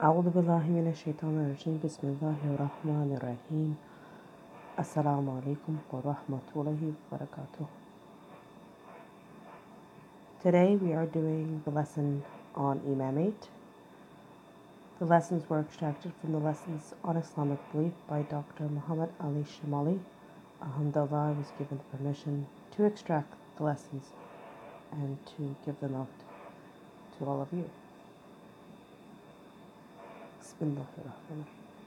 أعوذ بالله من الشيطان الرجيم بسم الله الرحمن الرحيم السلام عليكم ورحمة الله وبركاته. Today we are doing the lesson on Imamate. The lessons were extracted from the lessons on Islamic belief by Dr. Muhammad Ali Shamali. Alhamdulillah, I was given the permission to extract the lessons and to give them out to all of you. Bismillahirrahmanirrahim.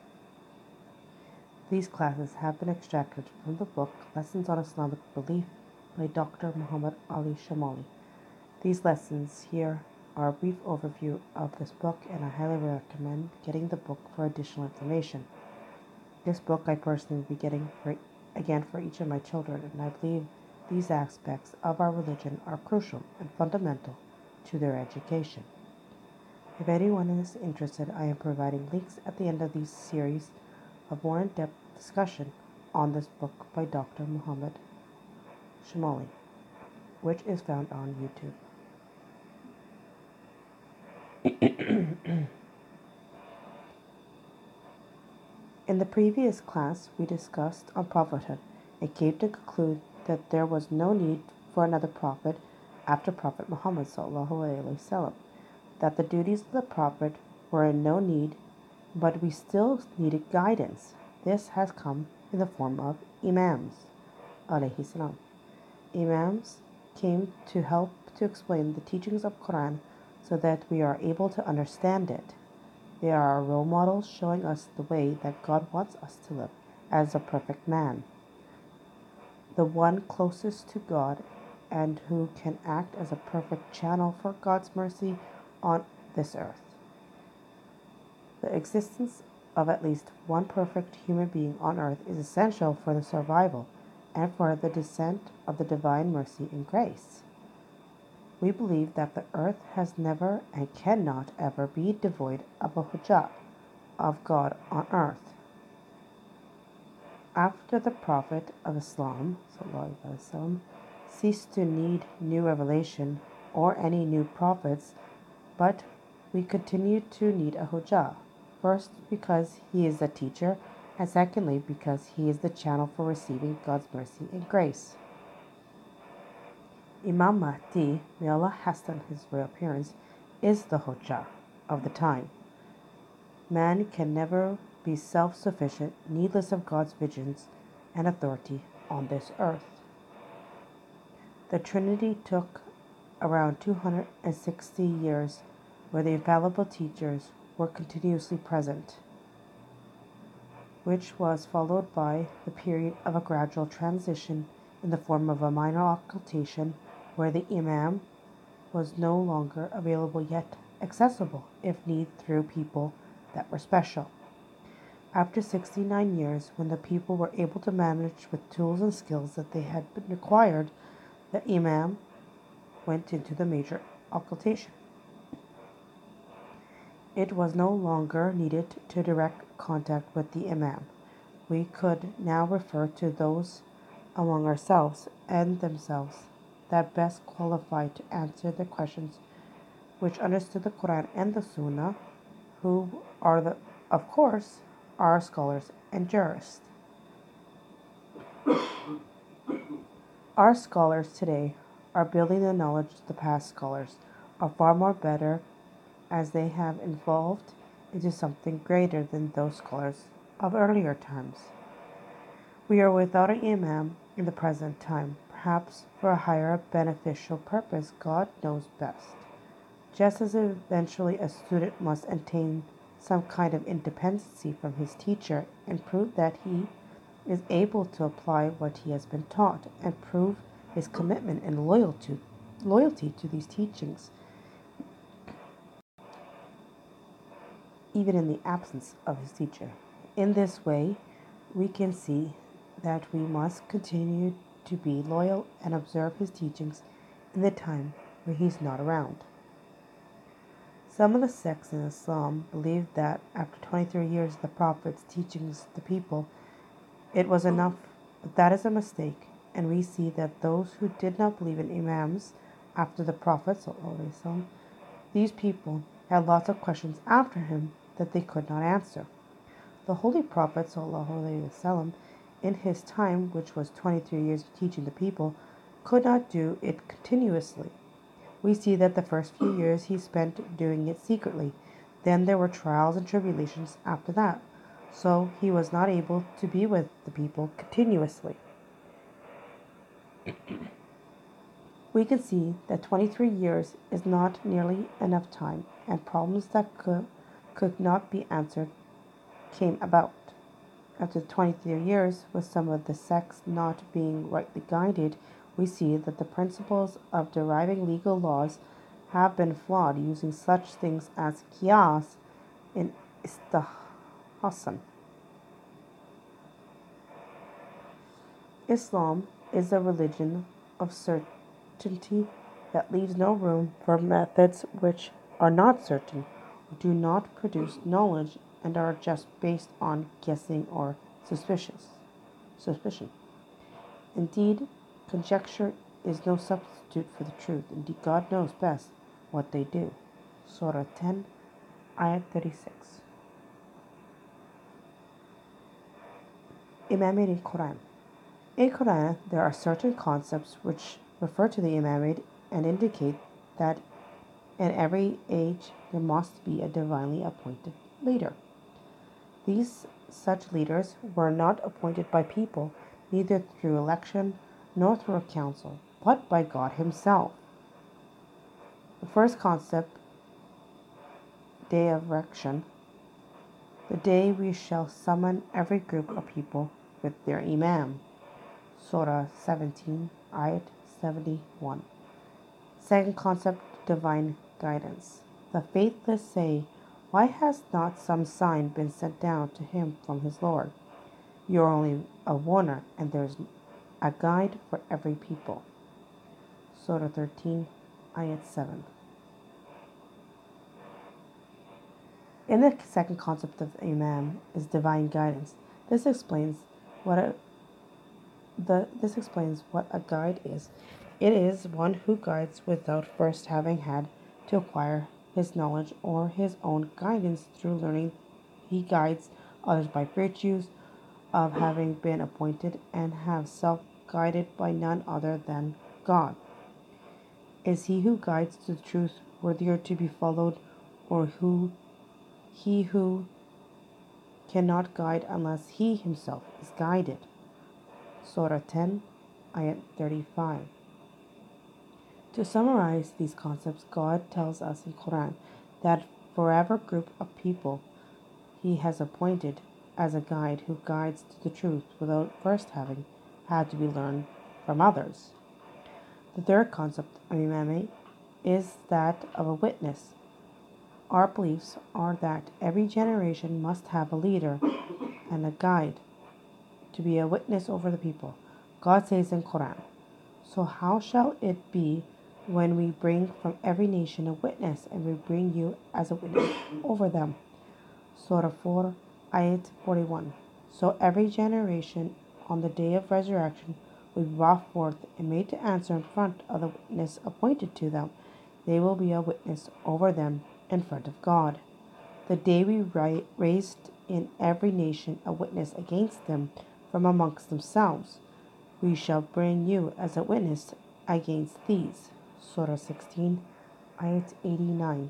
These classes have been extracted from the book Lessons on Islamic Belief by Dr. Muhammad Ali Shamali. These lessons here are a brief overview of this book, and I highly recommend getting the book for additional information. This book I personally will be getting for each of my children, and I believe these aspects of our religion are crucial and fundamental to their education. If anyone is interested, I am providing links at the end of these series of more in-depth discussion on this book by Dr. Muhammad Shamali, which is found on YouTube. In the previous class, we discussed on prophethood and came to conclude that there was no need for another prophet after Prophet Muhammad ﷺ, that the duties of the prophet were in no need, but we still needed guidance. This has come in the form of Imams alayhi salam. Imams came to help to explain the teachings of Quran so that we are able to understand it. They are our role models, showing us the way that God wants us to live as a perfect man, the one closest to God and who can act as a perfect channel for God's mercy on this earth. The existence of at least one perfect human being on earth is essential for the survival and for the descent of the divine mercy and grace. We believe that the earth has never and cannot ever be devoid of a hujjah of God on earth. After the Prophet of Islam وسلم, ceased to need new revelation or any new prophets, but we continue to need a hujjah, first because he is the teacher, and secondly because he is the channel for receiving God's mercy and grace. Imam Mahdi, may Allah hasten his reappearance, is the hujjah of the time. Man can never be self-sufficient, needless of God's vigilance and authority on this earth. The Trinity took around 260 years where the infallible teachers were continuously present, which was followed by the period of a gradual transition in the form of a minor occultation where the Imam was no longer available yet accessible if need through people that were special. After 69 years, when the people were able to manage with tools and skills that they had been acquired, the Imam went into the major occultation. It was no longer needed to direct contact with the Imam. We could now refer to those among ourselves and themselves that best qualified to answer the questions, which understood the Quran and the Sunnah, who are of course, are scholars and jurists. Our scholars today are building the knowledge the past scholars are far more better, as they have evolved into something greater than those scholars of earlier times. We are without an Imam in the present time, perhaps for a higher beneficial purpose. God knows best. Just as eventually a student must attain some kind of independency from his teacher and prove that he is able to apply what he has been taught and prove his commitment and loyalty to these teachings, even in the absence of his teacher. In this way, we can see that we must continue to be loyal and observe his teachings in the time where he's not around. Some of the sects in Islam believe that after 23 years of the Prophet's teachings to the people, it was enough, but that is a mistake, and we see that those who did not believe in Imams after the Prophet, these people had lots of questions after him that they could not answer. The Holy Prophet ﷺ, in his time, which was 23 years of teaching the people, could not do it continuously. We see that the first few years he spent doing it secretly. Then there were trials and tribulations after that, so he was not able to be with the people continuously. We can see that 23 years is not nearly enough time, and problems that could not be answered came about. After 23 years, with some of the sects not being rightly guided, we see that the principles of deriving legal laws have been flawed, using such things as qiyas and istihsan. Islam is a religion of certainty that leaves no room for methods which are not certain, do not produce knowledge, and are just based on guessing or suspicion. Indeed, conjecture is no substitute for the truth. Indeed, God knows best what they do. Surah 10, Ayat 36. Imamate in Quran. In Quran, there are certain concepts which refer to the imamate and indicate that in every age there must be a divinely appointed leader. Such leaders were not appointed by people, neither through election nor through a council, but by God Himself. The first concept, Day of Election, the day we shall summon every group of people with their Imam. Surah 17, Ayat 71. Second concept, divine guidance. The faithless say, "Why has not some sign been sent down to him from his Lord? You are only a warner, and there is a guide for every people." Surah 13, Ayat 7. In the second concept of Imam is divine guidance. This explains what a guide is. It is one who guides without first having had to acquire his knowledge or his own guidance through learning. He guides others by virtues of having been appointed and have self-guided by none other than God. Is he who guides to the truth worthier to be followed, or he who cannot guide unless he himself is guided? Surah 10, Ayat 35. To summarize these concepts, God tells us in Quran that for every group of people He has appointed as a guide who guides to the truth without first having had to be learned from others. The third concept of imamate is that of a witness. Our beliefs are that every generation must have a leader and a guide to be a witness over the people. God says in Quran, "So how shall it be when we bring from every nation a witness, and we bring you as a witness over them?" Surah 4, Ayat 41. So every generation on the day of resurrection will be brought forth and made to answer in front of the witness appointed to them. They will be a witness over them in front of God. The day we raised in every nation a witness against them from amongst themselves, we shall bring you as a witness against these. Surah 16, Ayat 89.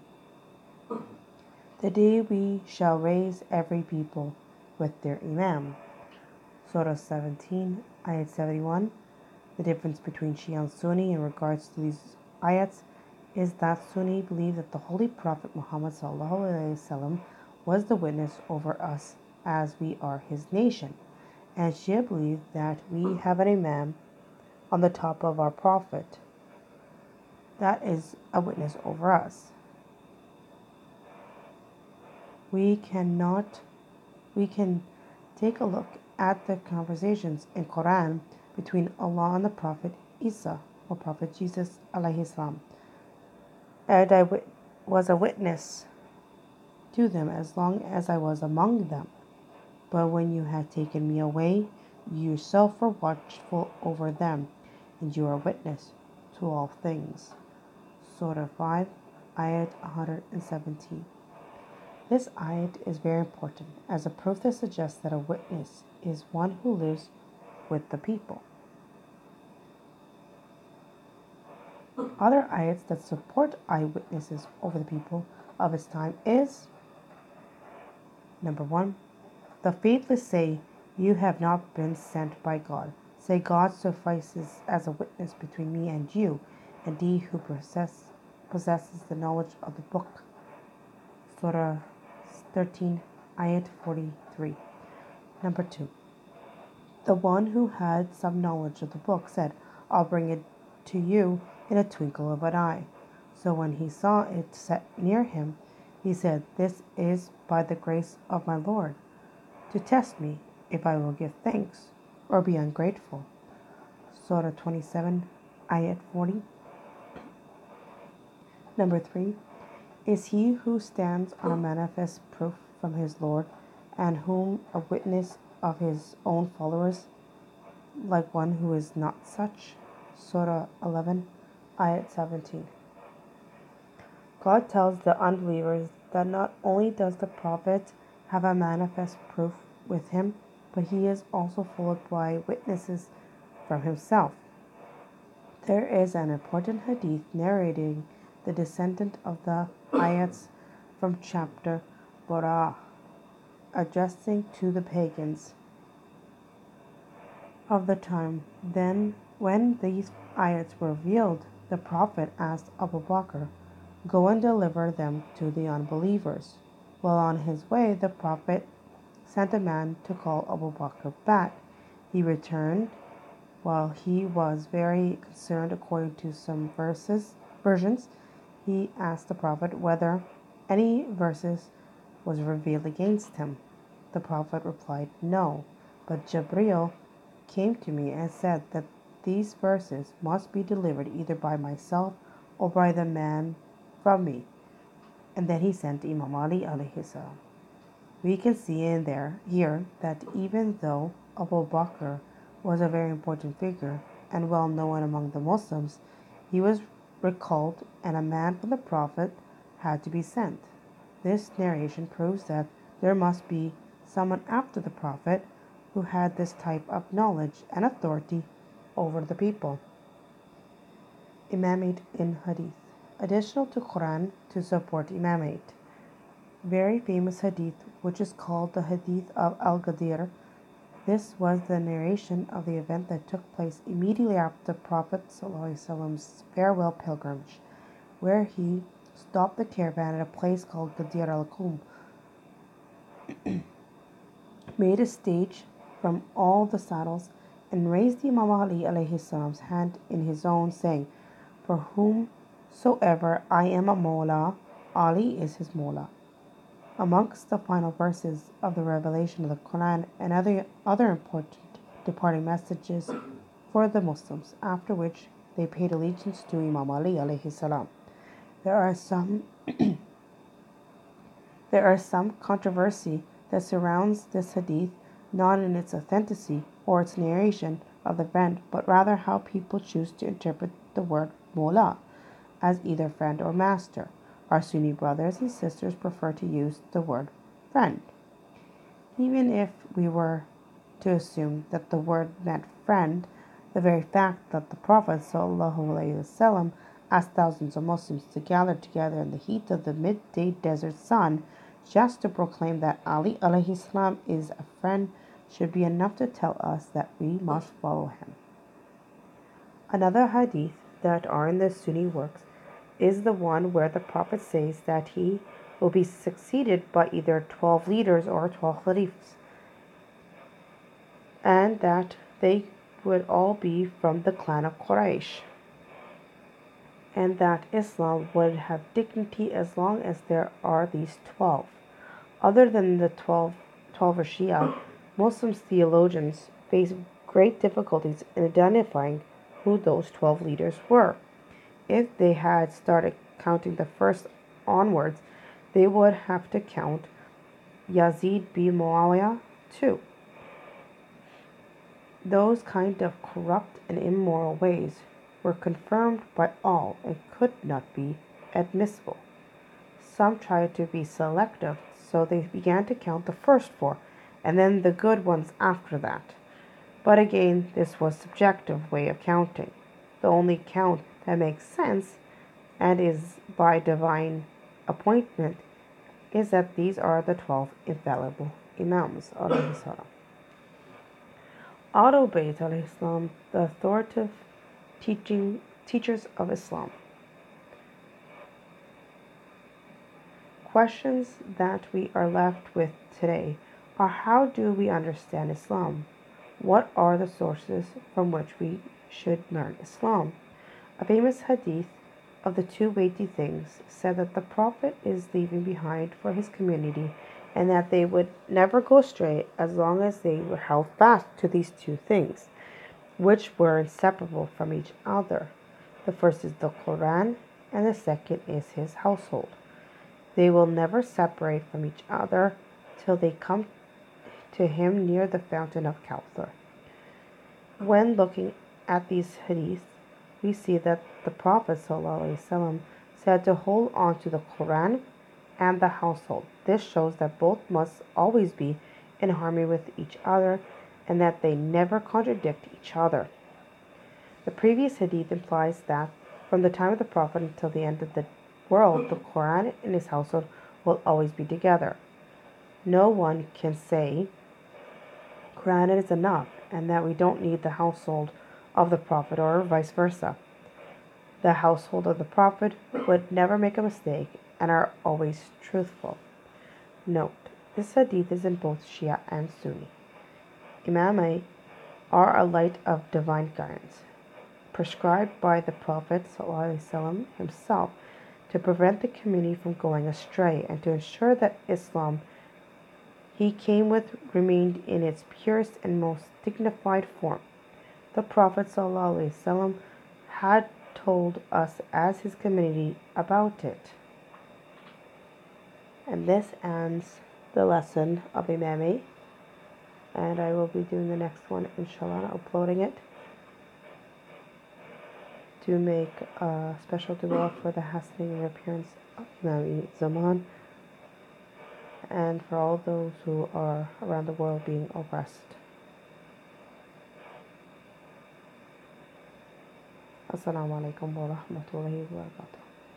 The day we shall raise every people with their Imam. Surah 17, Ayat 71. The difference between Shia and Sunni in regards to these ayats is that Sunni believe that the Holy Prophet Muhammad ﷺ was the witness over us as we are his nation, and Shia believe that we have an Imam on the top of our Prophet that is a witness over us. We can take a look at the conversations in Quran between Allah and the Prophet Isa or Prophet Jesus alayhi salam. And I was a witness to them as long as I was among them. But when you had taken me away, you yourself were watchful over them, and you are witness to all things. Surah 5, Ayat 117. This ayat is very important as a proof that suggests that a witness is one who lives with the people. Other ayats that support eyewitnesses over the people of his time is number 1. The faithless say, "You have not been sent by God." Say, "God suffices as a witness between me and you, and he who possesses the knowledge of the book. Surah 13, ayat 43. Number 2. The one who had some knowledge of the book said, "I'll bring it to you in a twinkle of an eye." So when he saw it set near him, he said, "This is by the grace of my Lord, to test me if I will give thanks or be ungrateful." Surah 27, ayat 40. Number 3. Is he who stands on a manifest proof from his Lord, and whom a witness of his own followers, like one who is not such? Surah 11, ayat 17. God tells the unbelievers that not only does the Prophet have a manifest proof with him, but he is also followed by witnesses from himself. There is an important hadith narrating the descent of the ayats from chapter Bara'ah, addressing to the pagans of the time. Then, when these ayats were revealed, the Prophet asked Abu Bakr, "Go and deliver them to the unbelievers." While on his way, the Prophet sent a man to call Abu Bakr back. He returned while he was very concerned. According to some versions, he asked the Prophet whether any verses was revealed against him. The Prophet replied, "No, but Jibreel came to me and said that these verses must be delivered either by myself or by the man from me." And then he sent Imam Ali alayhi salam. We can see here that even though Abu Bakr was a very important figure and well known among the Muslims, he was recalled and a man from the Prophet had to be sent. This narration proves that there must be someone after the Prophet who had this type of knowledge and authority over the people. Imamate in Hadith. Additional to Quran to support Imamate. Very famous Hadith, which is called the Hadith of Al-Ghadir. This was the narration of the event that took place immediately after the Prophet ﷺ's farewell pilgrimage, where he stopped the caravan at a place called Ghadir al-Qum, made a stage from all the saddles, and raised the Imam Ali alayhi salam's hand in his own, saying, "For whomsoever I am a Mawla, Ali is his Mawla." Amongst the final verses of the revelation of the Quran and other important departing messages for the Muslims, after which they paid allegiance to Imam Ali alayhi salam. There are some controversy that surrounds this hadith, not in its authenticity or its narration of the event, but rather how people choose to interpret the word Mawla as either friend or master. Our Sunni brothers and sisters prefer to use the word friend. Even if we were to assume that the word meant friend, the very fact that the Prophet ﷺ asked thousands of Muslims to gather together in the heat of the midday desert sun just to proclaim that Ali alayhi salam is a friend should be enough to tell us that we must follow him. Another hadith that are in the Sunni works is the one where the Prophet says that he will be succeeded by either 12 leaders or 12 khalifs, and that they would all be from the clan of Quraysh, and that Islam would have dignity as long as there are these 12. Other than the 12 Shia, Muslim theologians face great difficulties in identifying who those 12 leaders were. If they had started counting the first onwards, they would have to count Yazid bin Muawiyah too. Those kind of corrupt and immoral ways were confirmed by all and could not be admissible. Some tried to be selective so they began to count the first four, and then the good ones after that. But again, this was subjective way of counting. The only count that makes sense and is by divine appointment is that these are the 12 infallible Imams. Ahlul Bayt al-Islam, the authoritative teachers of Islam. Questions that we are left with today are: how do we understand Islam? What are the sources from which we should learn Islam? A famous hadith of the two weighty things said that the Prophet is leaving behind for his community and that they would never go astray as long as they were held fast to these two things, which were inseparable from each other. The first is the Quran, and the second is his household. They will never separate from each other till they come to him near the fountain of Kawthar. When looking at these hadiths, we see that the Prophet ﷺ said to hold on to the Quran and the household. This shows that both must always be in harmony with each other and that they never contradict each other. The previous hadith implies that from the time of the Prophet until the end of the world, the Quran and his household will always be together. No one can say Quran is enough and that we don't need the household of the Prophet, or vice versa. The household of the Prophet would never make a mistake and are always truthful. Note, this hadith is in both Shia and Sunni. Imamai are a light of divine guidance, prescribed by the Prophet ﷺ himself to prevent the community from going astray and to ensure that Islam he came with remained in its purest and most dignified form. The Prophet ﷺ had told us as his community about it. And this ends the lesson of Imamay, and I will be doing the next one, inshallah, uploading it to make a special dua for the hastening appearance of Imam Zaman and for all those who are around the world being oppressed. Assalamu alaikum wa rahmatullahi wa barakatuh.